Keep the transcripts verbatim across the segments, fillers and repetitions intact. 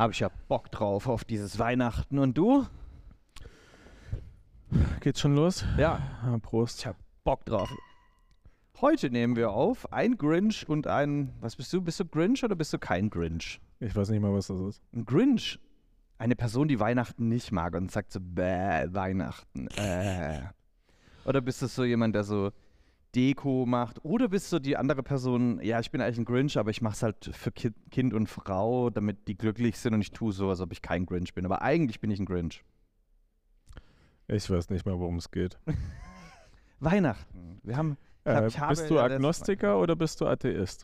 habe ich ja Bock drauf auf dieses Weihnachten. Und du? Geht's schon los? Ja, Ah, Prost. ich habe Bock drauf. Heute nehmen wir auf ein Grinch und ein, was bist du? Bist du Grinch oder bist du kein Grinch? Ich weiß nicht mal, was das ist. Ein Grinch, eine Person, die Weihnachten nicht mag und sagt so, bäh, Weihnachten, äh. Oder bist du so jemand, der so Deko macht? Oder bist du die andere Person, ja, ich bin eigentlich ein Grinch, aber ich mache es halt für Ki- Kind und Frau, damit die glücklich sind und ich tue so, als ob ich kein Grinch bin. Aber eigentlich bin ich ein Grinch. Ich weiß nicht mal, worum es geht. Weihnachten. Wir haben. Ich hab, Äh, ich habe bist du ja letztes Agnostiker oder bist du Atheist?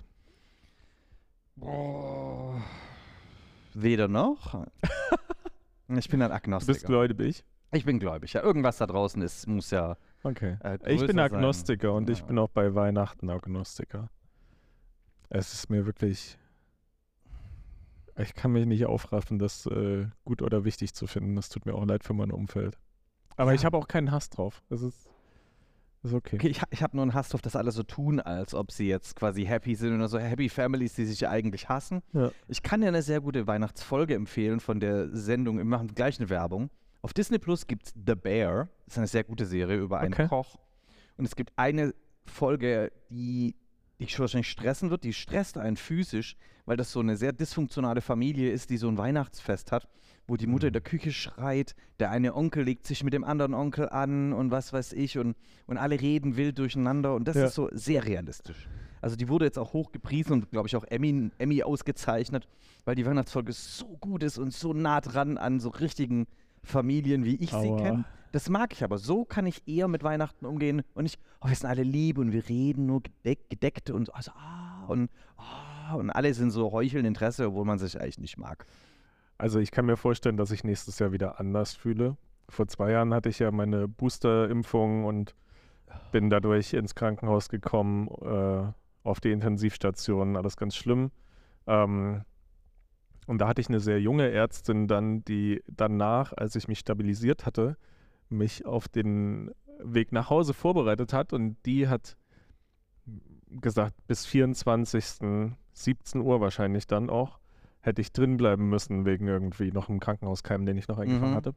Boah. Weder noch. Ich bin ein Du Agnostiker. bist gläubig? Ich bin gläubig. Ja, irgendwas da draußen ist, muss ja. Okay. Äh, ich bin größer Agnostiker sein. und ich Ja. bin auch bei Weihnachten Agnostiker. Es ist mir wirklich... Ich kann mich nicht aufraffen, das äh, gut oder wichtig zu finden. Das tut mir auch leid für mein Umfeld. Aber Ja. ich habe auch keinen Hass drauf. Das ist, das ist okay. Okay, ich, ha- ich habe nur einen Hass drauf, dass alle so tun, als ob sie jetzt quasi happy sind oder so Happy Families, die sich ja eigentlich hassen. Ja. Ich kann dir eine sehr gute Weihnachtsfolge empfehlen von der Sendung. Wir machen gleich eine Werbung. Auf Disney Plus gibt es The Bear. Das ist eine sehr gute Serie über einen Okay. Koch. Und es gibt eine Folge, die dich wahrscheinlich stressen wird. Die stresst einen physisch, weil das so eine sehr dysfunktionale Familie ist, die so ein Weihnachtsfest hat, wo die Mutter in der Küche schreit, der eine Onkel legt sich mit dem anderen Onkel an und was weiß ich und, und alle reden wild durcheinander und das Ja. ist so sehr realistisch. Also die wurde jetzt auch hoch gepriesen und glaube ich auch Emmy, Emmy ausgezeichnet, weil die Weihnachtsfolge so gut ist und so nah dran an so richtigen Familien, wie ich sie Aua. kenne. Das mag ich aber. So kann ich eher mit Weihnachten umgehen und nicht, oh, wir sind alle lieb und wir reden nur gedeck, gedeckt und so, also, ah, und, ah, und alle sind so heucheln Interesse, obwohl man sich eigentlich nicht mag. Also ich kann mir vorstellen, dass ich nächstes Jahr wieder anders fühle. Vor zwei Jahren hatte ich ja meine Booster-Impfung und bin dadurch ins Krankenhaus gekommen, äh, auf die Intensivstation, alles ganz schlimm. Ähm, und da hatte ich eine sehr junge Ärztin dann, die danach, als ich mich stabilisiert hatte, mich auf den Weg nach Hause vorbereitet hat und die hat gesagt, bis vierundzwanzigsten siebzehn Uhr wahrscheinlich dann auch, hätte ich drin bleiben müssen wegen irgendwie noch einem Krankenhauskeim, den ich noch eingefangen Mhm. hatte.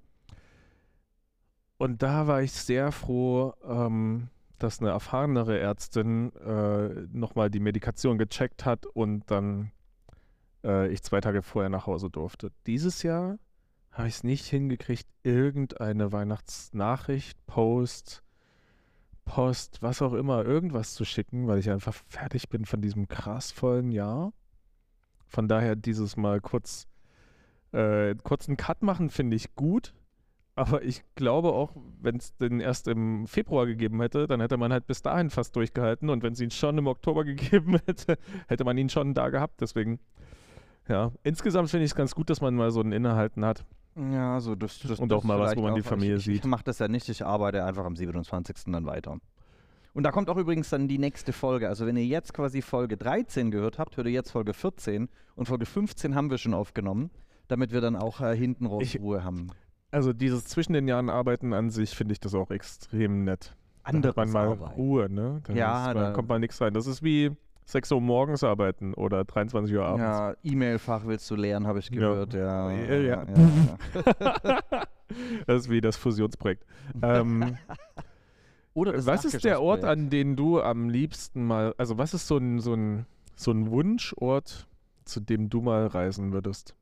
Und da war ich sehr froh, ähm, dass eine erfahrenere Ärztin äh, nochmal die Medikation gecheckt hat und dann äh, ich zwei Tage vorher nach Hause durfte. Dieses Jahr habe ich es nicht hingekriegt, irgendeine Weihnachtsnachricht, Post, Post, was auch immer, irgendwas zu schicken, weil ich einfach fertig bin von diesem krass vollen Jahr. Von daher dieses Mal kurz, äh, kurz einen Cut machen, finde ich gut. Aber ich glaube auch, wenn es den erst im Februar gegeben hätte, dann hätte man halt bis dahin fast durchgehalten. Und wenn es ihn schon im Oktober gegeben hätte, hätte man ihn schon da gehabt. Deswegen, ja, insgesamt finde ich es ganz gut, dass man mal so ein Innehalten hat. Ja, so das, das Und das auch mal was, wo vielleicht man die auch. Familie ich, ich, sieht. Ich mache das ja nicht, ich arbeite einfach am siebenundzwanzigsten dann weiter. Und da kommt auch übrigens dann die nächste Folge. Also wenn ihr jetzt quasi Folge dreizehn gehört habt, hört ihr jetzt Folge vierzehn und Folge fünfzehn haben wir schon aufgenommen, damit wir dann auch äh, hinten raus Ich- Ruhe haben. Also dieses zwischen den Jahren Arbeiten an sich finde ich das auch extrem nett. Da hat man Anderes mal Arbeiten. Ruhe, ne? Dann Ja, ist, man, da- kommt mal nichts rein. Das ist wie sechs Uhr morgens arbeiten oder dreiundzwanzig Uhr abends. Ja, E-Mail-Fach willst du lernen, habe ich Ja. gehört. Ja, Ja, ja. ja. Das ist wie das Fusionsprojekt. ähm, Oder das was ist der Ort, Dachgeschossprojekt. an den du am liebsten mal, also was ist so ein, so ein, so ein Wunschort, zu dem du mal reisen würdest?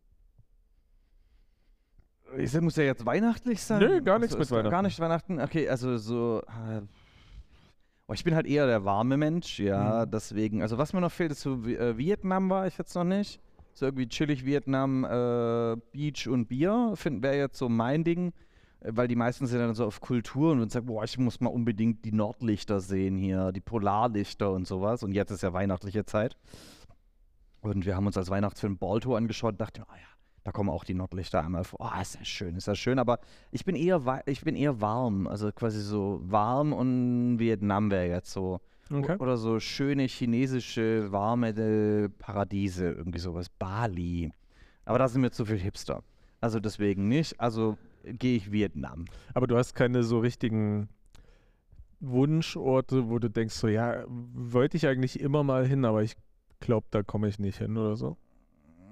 Ich sag, muss ja jetzt weihnachtlich sein? Nö, gar nichts Also mit ist Gar Weihnachten. nicht Weihnachten? Okay, also so. Äh, oh, ich bin halt eher der warme Mensch, ja, Mhm. deswegen. Also, was mir noch fehlt, ist so Vi- äh, Vietnam war ich jetzt noch nicht. So irgendwie chillig Vietnam, äh, Beach und Bier, wäre jetzt so mein Ding. äh, Weil die meisten sind dann so auf Kultur und sagen, boah, ich muss mal unbedingt die Nordlichter sehen hier, die Polarlichter und sowas. Und jetzt ist ja weihnachtliche Zeit. Und wir haben uns als Weihnachtsfilm Balto angeschaut und dachten, ah ja, da kommen auch die Nordlichter einmal vor. Oh, ist ja schön, ist ja schön. Aber ich bin eher, wa- ich bin eher warm. Also quasi so warm und Vietnam wäre jetzt so. Okay. O- Oder so schöne chinesische, warme äh, Paradiese, irgendwie sowas. Bali. Aber da sind mir zu viel Hipster. Also deswegen nicht. Also gehe ich Vietnam. Aber du hast keine so richtigen Wunschorte, wo du denkst, so ja, wollte ich eigentlich immer mal hin, aber ich glaube, da komme ich nicht hin oder so.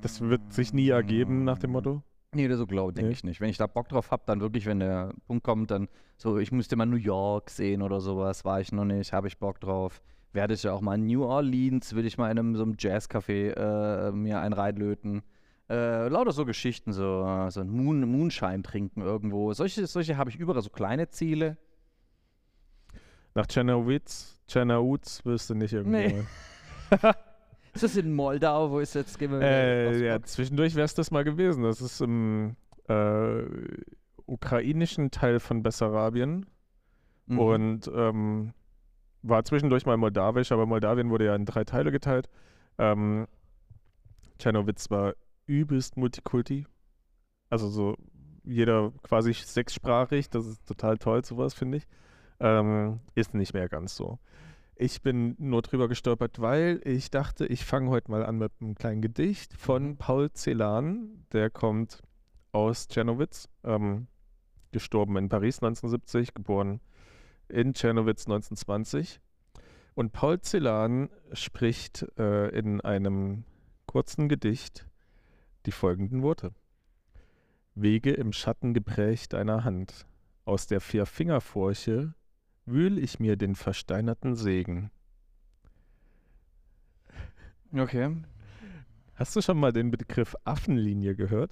Das wird sich nie ergeben nach dem Motto? Nee, das so glaube denke Nee. ich nicht. Wenn ich da Bock drauf habe, dann wirklich, wenn der Punkt kommt, dann so, ich müsste mal New York sehen oder sowas, war ich noch nicht, habe ich Bock drauf. Werde ich ja auch mal in New Orleans, will ich mal in einem so einem Jazzcafé äh, mir einen reinlöten. Äh, lauter so Geschichten, so, äh, so ein Moon, Moonshine trinken irgendwo. Solche, solche habe ich überall, so kleine Ziele. Nach Czernowitz, Czernowitz wirst du nicht irgendwo. Nee. mal. Ist das in Moldau, wo ist jetzt? Gehen wir wieder Äh, aufs ja, Bock. zwischendurch wäre es das mal gewesen. Das ist im äh, ukrainischen Teil von Bessarabien Mhm. und ähm, war zwischendurch mal moldawisch, aber Moldawien wurde ja in drei Teile geteilt. Ähm, Czernowitz war übelst Multikulti. Also so jeder quasi sechssprachig. Das ist total toll, sowas, finde ich. Ähm, ist nicht mehr ganz so. Ich bin nur drüber gestolpert, weil ich dachte, ich fange heute mal an mit einem kleinen Gedicht von Mhm. Paul Celan. Der kommt aus Czernowitz, ähm, gestorben in Paris neunzehnhundertsiebzig, geboren in Czernowitz neunzehnhundertzwanzig. Und Paul Celan spricht äh, in einem kurzen Gedicht die folgenden Worte. Wege im Schatten geprägt deiner Hand, aus der Vierfingerfurche wühl ich mir den versteinerten Segen. Okay. Hast du schon mal den Begriff Affenlinie gehört?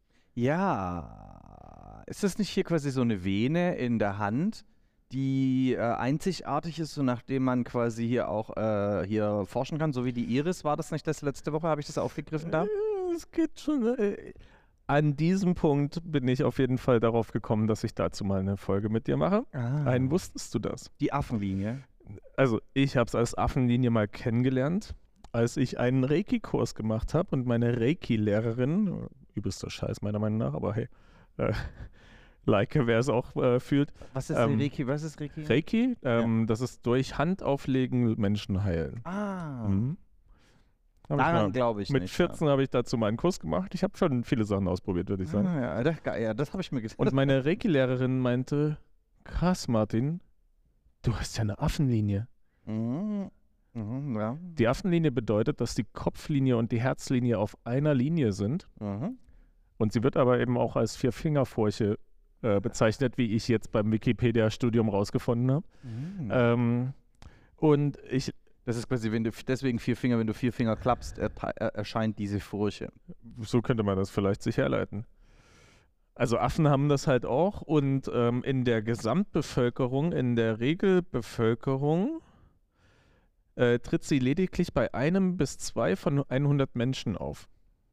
Ja. Ist das nicht hier quasi so eine Vene in der Hand, die äh, einzigartig ist, so nachdem man quasi hier auch äh, hier forschen kann, so wie die Iris? War das nicht das letzte Woche? Habe ich das aufgegriffen da? Äh, Es geht schon. Äh, an diesem Punkt bin ich auf jeden Fall darauf gekommen, dass ich dazu mal eine Folge mit dir mache. Ah. Ein, wusstest du das? Die Affenlinie. Also ich habe es als Affenlinie mal kennengelernt, als ich einen Reiki-Kurs gemacht habe und meine Reiki-Lehrerin, übelster Scheiß meiner Meinung nach, aber hey, äh, like, wer es auch äh, fühlt. Was ist Ähm, Reiki? Was ist Reiki? Reiki, ähm, das ist durch Handauflegen Menschen heilen. Ah. Mhm. Hab ich Daran mal- glaube ich Mit nicht. vierzehn habe ich dazu mal einen Kurs gemacht. Ich habe schon viele Sachen ausprobiert, würde ich sagen. Ah, ja, das, ja, das habe ich mir gedacht. Und meine Reiki-Lehrerin meinte, krass Martin, du hast ja eine Affenlinie. Mhm. Mhm, ja. Die Affenlinie bedeutet, dass die Kopflinie und die Herzlinie auf einer Linie sind. Mhm. Und sie wird aber eben auch als Vierfingerfurche äh, bezeichnet, wie ich jetzt beim Wikipedia-Studium rausgefunden habe. Mhm. Ähm, und ich, Das ist quasi, wenn du deswegen vier Finger, wenn du vier Finger klappst, erta- er, erscheint diese Furche. so könnte man das vielleicht sich herleiten. Also Affen haben das halt auch und ähm, in der Gesamtbevölkerung, in der Regelbevölkerung äh, tritt sie lediglich bei einem bis zwei von hundert Menschen auf.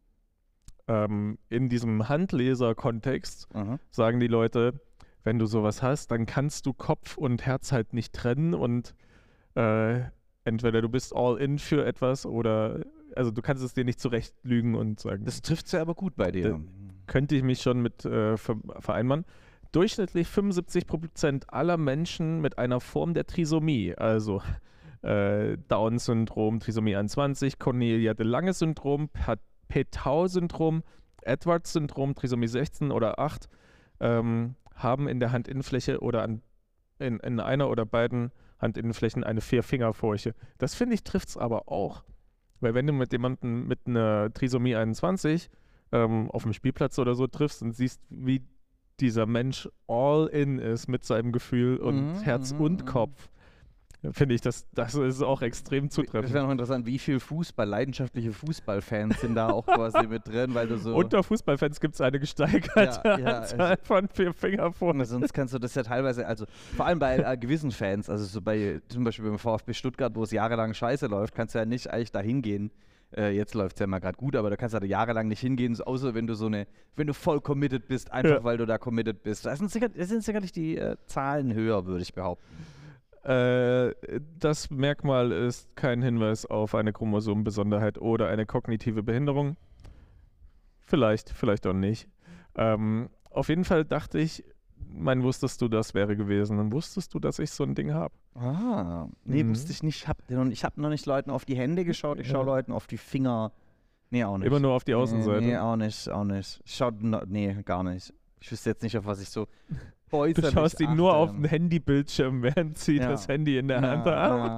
Ähm, in diesem Handleser-Kontext Mhm. sagen die Leute, wenn du sowas hast, dann kannst du Kopf und Herz halt nicht trennen und äh, entweder du bist all in für etwas oder, also du kannst es dir nicht zurecht lügen und sagen, Das trifft ja aber gut bei dir. Da- könnte ich mich schon mit äh, ver vereinbaren. Durchschnittlich fünfundsiebzig Prozent aller Menschen mit einer Form der Trisomie, also äh, Down-Syndrom, Trisomie einundzwanzig, Cornelia de Lange-Syndrom, Petau-Syndrom, Edwards-Syndrom, Trisomie sechzehn oder acht, ähm, haben in der Handinnenfläche oder an, in, in einer oder beiden Handinnenflächen eine Vierfingerfurche. Das finde ich trifft es aber auch. Weil wenn du mit jemandem mit einer Trisomie einundzwanzig ähm, auf dem Spielplatz oder so triffst und siehst, wie dieser Mensch all in ist mit seinem Gefühl und Mhm, Herz mhm, und mhm. Kopf, finde ich, das, das ist auch extrem Das zutreffend. wäre noch interessant, wie viel Fußball, leidenschaftliche Fußballfans sind da auch quasi mit drin, weil du so. Unter Fußballfans gibt es eine gesteigerte Ja, ja, Anzahl von Vierfingerfurchen. Sonst kannst du das ja teilweise, also vor allem bei äh, gewissen Fans, also so bei zum Beispiel beim VfB Stuttgart, wo es jahrelang scheiße läuft, kannst du ja nicht eigentlich da hingehen. Äh, jetzt läuft es ja mal gerade gut, aber da kannst du da jahrelang nicht hingehen, so, außer wenn du so eine, wenn du voll committed bist, einfach Ja. weil du da committed bist. Da sind, sicher, da sind sicherlich die äh, Zahlen höher, würde ich behaupten. Äh, das Merkmal ist kein Hinweis auf eine Chromosomenbesonderheit oder eine kognitive Behinderung. Vielleicht, vielleicht auch nicht. Ähm, auf jeden Fall dachte ich, mein wusstest du, das wäre gewesen. Und wusstest du, dass ich so ein Ding habe? Ah, nee, Mhm. wusste ich nicht. Ich habe ich hab noch nicht Leuten auf die Hände geschaut, ich schaue Ja. Leuten auf die Finger. Nee, auch nicht. Immer nur auf die Außenseite. Nee, nee, auch nicht, auch nicht. Ich schau, no, nee, gar nicht. Ich wüsste jetzt nicht, auf was ich so Du äußerlich schaust ihn nur achte. auf den Handybildschirm, während sie Ja. das Handy in der Hand Ja, haben. ja.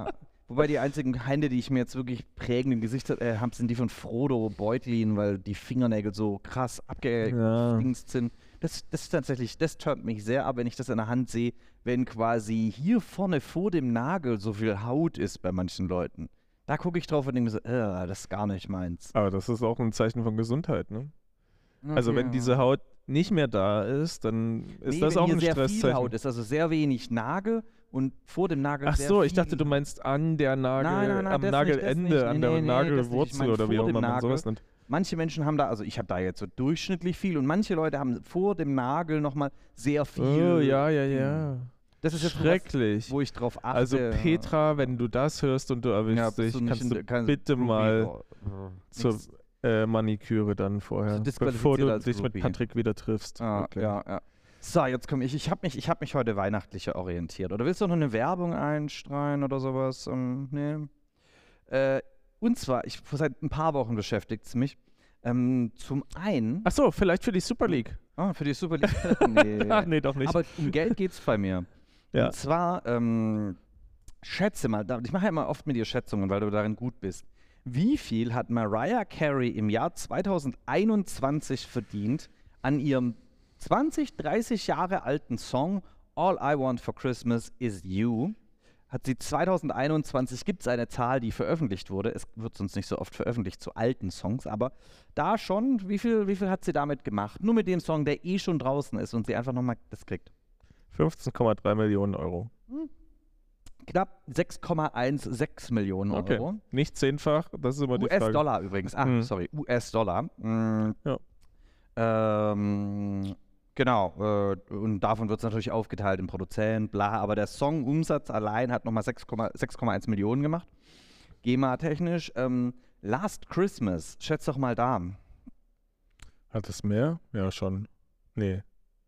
Wobei die einzigen Hände, die ich mir jetzt wirklich prägend im Gesicht äh, habe, sind die von Frodo Beutlin, weil die Fingernägel so krass abgedingst sind. Das, das ist tatsächlich, das turnt mich sehr ab, wenn ich das in der Hand sehe, wenn quasi hier vorne vor dem Nagel so viel Haut ist bei manchen Leuten. Da gucke ich drauf und denke mir so, äh, das ist gar nicht meins. Aber das ist auch ein Zeichen von Gesundheit, ne? Okay, Also wenn ja. diese Haut nicht mehr da ist, dann ist Nee, das wenn auch hier ein sehr viel Stresszeichen. Haut ist, also sehr wenig Nagel und vor dem Nagel Ach sehr so, ich viel. dachte, du meinst an der Nagel, Nein, nein, nein, am das Nagelende, nicht, das nicht. an Nee, der nee, nee, das nicht. Ich Nagelwurzel meine, oder wie vor auch dem immer man Nagel. sowas nennt. Manche Menschen haben da, also ich habe da jetzt so durchschnittlich viel und manche Leute haben vor dem Nagel nochmal sehr viel. Oh, ja, ja, ja. Das ist jetzt schrecklich. was, wo ich drauf achte. Also Petra, wenn du das hörst und du erwischst Ja, bist dich, du nicht kannst in du der- kannst- bitte Groupie, mal oh, oh, zur nix. äh, Maniküre dann vorher, So disqualifiziert bevor du als dich mit Groupie. Patrick wieder triffst. Ah, Wirklich. ja, ja. So, jetzt komme ich. Ich habe mich, ich hab mich heute weihnachtlicher orientiert. Oder willst du noch eine Werbung einstreuen oder sowas? Ähm, nee. Äh, und zwar, ich, seit ein paar Wochen beschäftigt es mich. Ähm, zum einen. Ach so, vielleicht für die Super League. Ah, für die Super League. nee. Ach nee, doch nicht. Aber um Geld geht es bei mir. Ja. Und zwar, ähm, schätze mal, da- ich mache ja immer oft mit dir Schätzungen, weil du darin gut bist. Wie viel hat Mariah Carey im Jahr zweitausendeinundzwanzig verdient an ihrem zwanzig, dreißig Jahre alten Song All I Want for Christmas Is You? Hat sie zweitausendeinundzwanzig, gibt es eine Zahl, die veröffentlicht wurde, es wird sonst nicht so oft veröffentlicht zu alten Songs, aber da schon, wie viel, wie viel hat sie damit gemacht? Nur mit dem Song, der eh schon draußen ist und sie einfach nochmal das kriegt. fünfzehn Komma drei Millionen Euro. Knapp sechs Komma sechzehn Millionen Okay. Euro. Nicht zehnfach, das ist immer die Frage. U S-Dollar übrigens. Ah, Hm. sorry, U S-Dollar. Mm, Ja. Ähm, genau. Äh, und davon wird es natürlich aufgeteilt im Produzent, bla. Aber der Songumsatz allein hat nochmal sechs Komma eins Millionen gemacht. GEMA-technisch. Ähm, Last Christmas, schätz doch mal da. Hat es mehr? Ja, schon. Nee.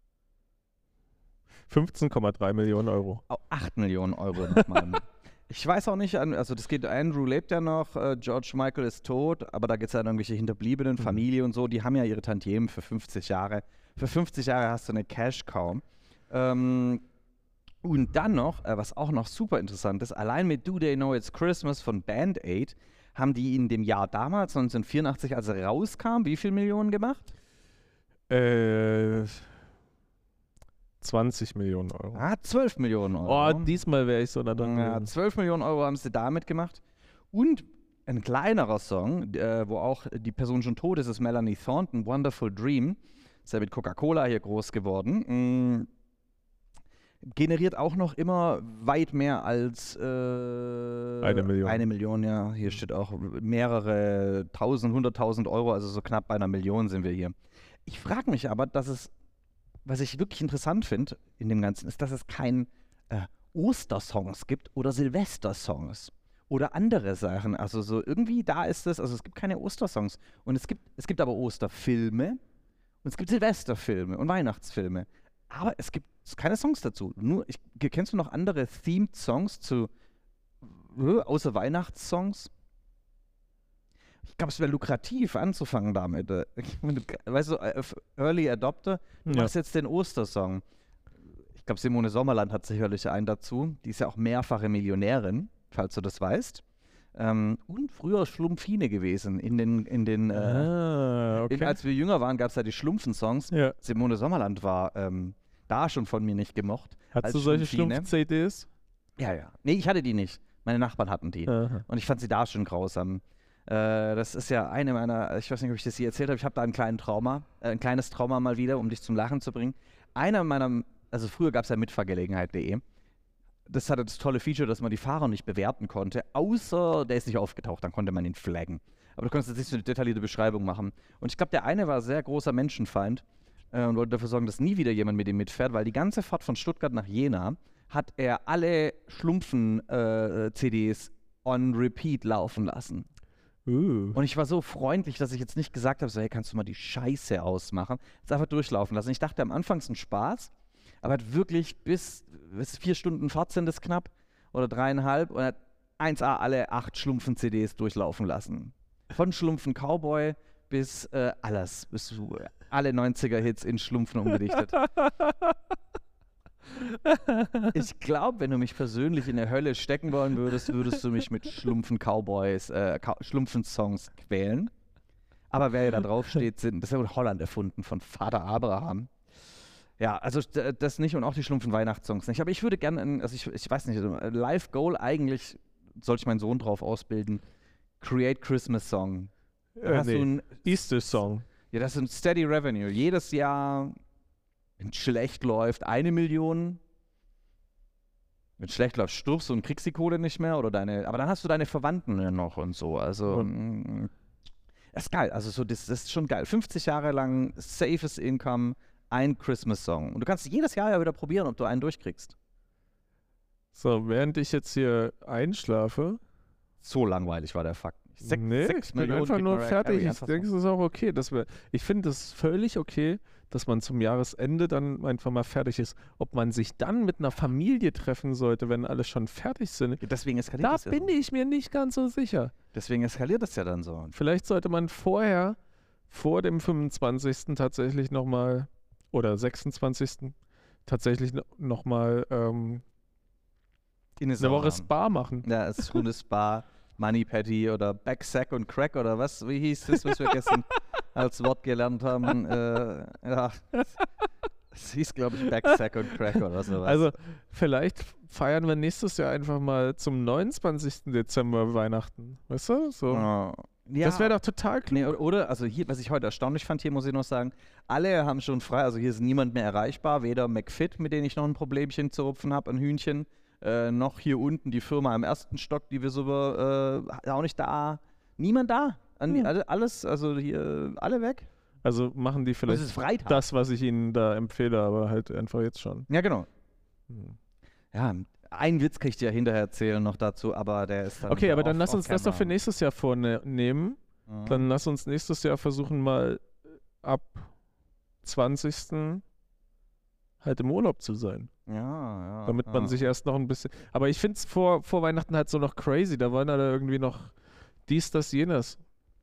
fünfzehn Komma drei Millionen Euro. Oh, acht Millionen Euro nochmal. Ich weiß auch nicht, an- also das geht, Andrew lebt ja noch, äh, George Michael ist tot, aber da geht es ja an irgendwelche Hinterbliebenen, Mhm. Familie und so, die haben ja ihre Tantiemen für fünfzig Jahre. Für fünfzig Jahre hast du eine Cash-Cow. Ähm, und dann noch, äh, was auch noch super interessant ist, allein mit Do They Know It's Christmas von Band Aid haben die in dem Jahr damals, neunzehnhundertvierundachtzig, als er rauskam, wie viel Millionen gemacht? Äh, zwanzig Millionen Euro. Ah, zwölf Millionen Euro. Oh, diesmal wäre ich so nah dran. Ja, gewesen. zwölf Millionen Euro haben sie damit gemacht. Und ein kleinerer Song, äh, wo auch die Person schon tot ist, ist Melanie Thornton, Wonderful Dream. Ist ja mit Coca-Cola hier groß geworden. Mm. Generiert auch noch immer weit mehr als äh, Eine Million. Eine Million, ja. Hier steht auch mehrere tausend, hunderttausend Euro, also so knapp bei einer Million sind wir hier. Ich frage mich aber, dass es, was ich wirklich interessant finde in dem Ganzen, ist, dass es kein äh, Ostersongs gibt oder Silvestersongs oder andere Sachen. Also so irgendwie da ist es, also es gibt keine Ostersongs und es gibt, es gibt aber Osterfilme und es gibt Silvesterfilme und Weihnachtsfilme. Aber es gibt keine Songs dazu. Nur, ich, kennst du noch andere Themed Songs zu, äh, außer Weihnachtssongs? Ich glaube, es wäre lukrativ anzufangen damit. äh. Wenn du, weißt du, äh, Early Adopter, du Ja. machst jetzt den Ostersong. Ich glaube, Simone Sommerland hat sicherlich einen dazu. Die ist ja auch mehrfache Millionärin, falls du das weißt. Ähm, und früher Schlumpfine gewesen. In den, in den, äh, Ah, okay. in, als wir jünger waren, gab es ja die Schlumpfen-Songs. ja. Simone Sommerland war ähm, da schon von mir nicht gemocht. Hast als du solche Schlumpfine. Schlumpf-C Ds? Ja, ja. Nee, ich hatte die nicht. Meine Nachbarn hatten die. Aha. Und ich fand sie da schon grausam. Äh, das ist ja eine meiner, ich weiß nicht, ob ich das hier erzählt habe, ich habe da einen kleinen Trauma, äh, ein kleines Trauma mal wieder, um dich zum Lachen zu bringen. Einer meiner, also früher gab es ja mitfahrgelegenheit punkt de. Das hatte das tolle Feature, dass man die Fahrer nicht bewerten konnte, außer der ist nicht aufgetaucht, dann konnte man ihn flaggen. Aber du konntest jetzt nicht so eine detaillierte Beschreibung machen. Und ich glaube, der eine war sehr großer Menschenfeind äh, und wollte dafür sorgen, dass nie wieder jemand mit ihm mitfährt, weil die ganze Fahrt von Stuttgart nach Jena hat er alle Schlumpfen-C Ds on repeat laufen lassen. Uh. Und ich war so freundlich, dass ich jetzt nicht gesagt habe, so, hey, kannst du mal die Scheiße ausmachen? Es einfach durchlaufen lassen. Ich dachte am Anfang es ist ein Spaß, aber hat wirklich bis, bis vier Stunden Fahrt sind es knapp oder dreieinhalb und hat eins A alle acht Schlumpfen-C Ds durchlaufen lassen. Von Schlumpfen Cowboy bis äh, alles, bis zu, alle neunziger-Hits in Schlumpfen umgedichtet. Ich glaube, wenn du mich persönlich in der Hölle stecken wollen würdest, würdest du mich mit Schlumpfen-Cowboys, äh, Schlumpfen-Songs quälen. Aber wer ja da drauf steht, sind, das ist ja in Holland erfunden von Vater Abraham. Ja, also das nicht und auch die Schlumpfen-Weihnachtssongs nicht. Aber ich würde gerne, also ich, ich weiß nicht, Life Goal eigentlich, sollte ich meinen Sohn drauf ausbilden, Create Christmas Song. Äh, nee. Easter Song. Ja, das ist ein Steady Revenue. Jedes Jahr, wenn es schlecht läuft, eine Million. Wenn es schlecht läuft, stirbst du und kriegst die Kohle nicht mehr. Oder deine, aber dann hast du deine Verwandten noch und so. Also, und? Das ist geil. Also, so, das, das ist schon geil. fünfzig Jahre lang safes Income, ein Christmas-Song. Und du kannst jedes Jahr ja wieder probieren, ob du einen durchkriegst. So, während ich jetzt hier einschlafe. So langweilig war der Fakt. Sech, nee, sechs ich bin Millionen einfach nur fertig. Ich denke, es ist auch okay. Dass wir, ich finde es völlig okay, dass man zum Jahresende dann einfach mal fertig ist. Ob man sich dann mit einer Familie treffen sollte, wenn alle schon fertig sind, ja, deswegen eskaliert da das ja bin so. ich mir nicht ganz so sicher. Deswegen eskaliert das ja dann so. Vielleicht sollte man vorher, vor dem fünfundzwanzigsten tatsächlich nochmal, oder sechsundzwanzigsten tatsächlich nochmal ähm, eine, eine Woche Spa machen. Ja, es ist eine Spa. Money Patty oder Backsack und Crack oder was? Wie hieß das, was wir gestern als Wort gelernt haben? Äh, ja, es hieß, glaube ich, Backsack und Crack oder sowas. Also vielleicht feiern wir nächstes Jahr einfach mal zum neunundzwanzigsten Dezember Weihnachten. Weißt du? So. Ja. Das wäre doch total klug. Nee, oder, also hier, was ich heute erstaunlich fand, hier muss ich noch sagen, alle haben schon frei, also hier ist niemand mehr erreichbar, weder McFit, mit denen ich noch ein Problemchen zu rupfen habe, ein Hühnchen, Äh, noch hier unten die Firma im ersten Stock, die wir so, äh, auch nicht da. Niemand da. An, hm. alle, alles, also hier, alle weg. Also machen die vielleicht das, ist das, was ich ihnen da empfehle, aber halt einfach jetzt schon. Ja, genau. Hm. Ja, einen Witz kann ich dir hinterher erzählen noch dazu, aber der ist dann. Okay, aber dann lass uns das doch für nächstes Jahr vornehmen. Mhm. Dann lass uns nächstes Jahr versuchen, mal ab zwanzigsten halt im Urlaub zu sein. Ja, ja. Damit ja. man sich erst noch ein bisschen. Aber ich finde es vor, vor Weihnachten halt so noch crazy. Da wollen alle irgendwie noch dies, das, jenes.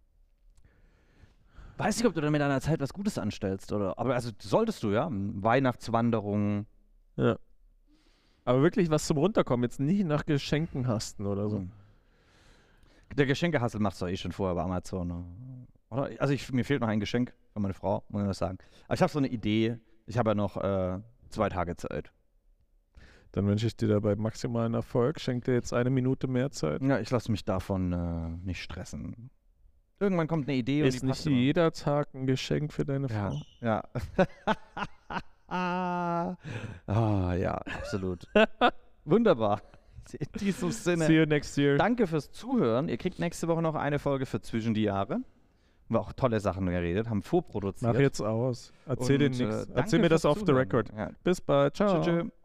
Weiß nicht, ob du dann mit deiner Zeit was Gutes anstellst, oder? Aber also solltest du, ja. Weihnachtswanderungen. Ja. Aber wirklich was zum Runterkommen. Jetzt nicht nach Geschenken hasten oder so. Der Geschenkehassel macht's doch eh schon vorher bei Amazon. Ne? Oder? Also ich, mir fehlt noch ein Geschenk für meine Frau, muss ich das sagen. Aber ich habe so eine Idee. Ich habe ja noch äh, zwei Tage Zeit. Dann wünsche ich dir dabei maximalen Erfolg. Schenk dir jetzt eine Minute mehr Zeit. Ja, ich lasse mich davon äh, nicht stressen. Irgendwann kommt eine Idee. Ist und die nicht jeder Tag ein Geschenk für deine ja, Frau? Ja. ah, ja, absolut. Wunderbar. In diesem Sinne. See you next year. Danke fürs Zuhören. Ihr kriegt nächste Woche noch eine Folge für Zwischen die Jahre. Haben wir auch tolle Sachen geredet, haben vorproduziert. Mach jetzt aus. Erzähl dir nichts. Äh, Erzähl mir das off the record. Ja. Bis bald. Ciao. Tschö, tschö.